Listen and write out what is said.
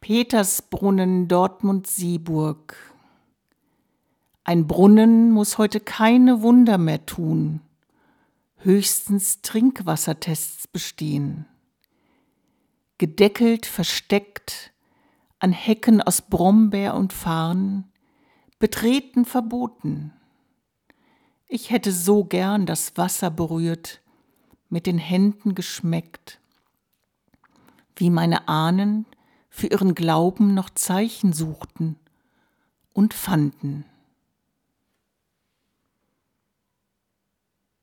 Petersbrunnen, Dortmund-Sieburg. Ein Brunnen muss heute keine Wunder mehr tun, höchstens Trinkwassertests bestehen. Gedeckelt, versteckt, an Hecken aus Brombeer und Farn, betreten verboten. Ich hätte so gern das Wasser berührt, mit den Händen geschmeckt, wie meine Ahnen für ihren Glauben noch Zeichen suchten und fanden.